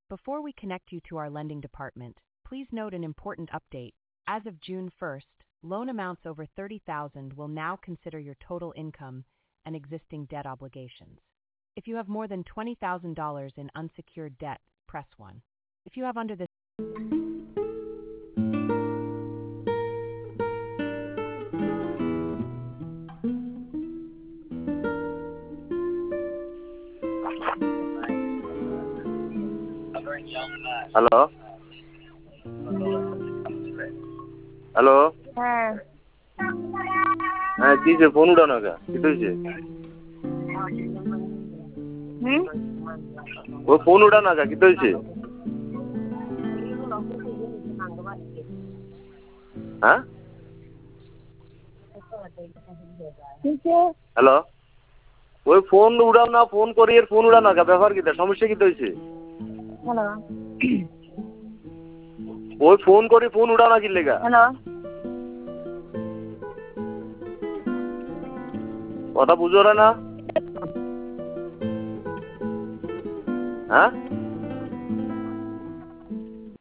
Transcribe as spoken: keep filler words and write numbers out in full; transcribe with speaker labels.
Speaker 1: Before we connect you to our lending department, please note an important update. As of June first, loan amounts over thirty thousand dollars will now consider your total income and existing debt obligations. If you have more than twenty thousand dollars in unsecured debt, press one. If you have under this
Speaker 2: hello hello
Speaker 3: হ্যাঁ
Speaker 2: হ্যাঁ কি যে phone উঠানো কে কি হয়েছে
Speaker 3: হুম
Speaker 2: ও phone উঠানো কে কি হয়েছে হ্যাঁ হ্যালো ওই ফোন উঠাও না ফোন করি এর ফোন উঠানো কে ব্যাপার কি সমস্যা কি হয়েছে
Speaker 3: হ্যালো
Speaker 2: ওই ফোন করি ফোন উঠাও না কি লেগা
Speaker 3: হ্যালো
Speaker 2: কথা বুঝো না হ্যাঁ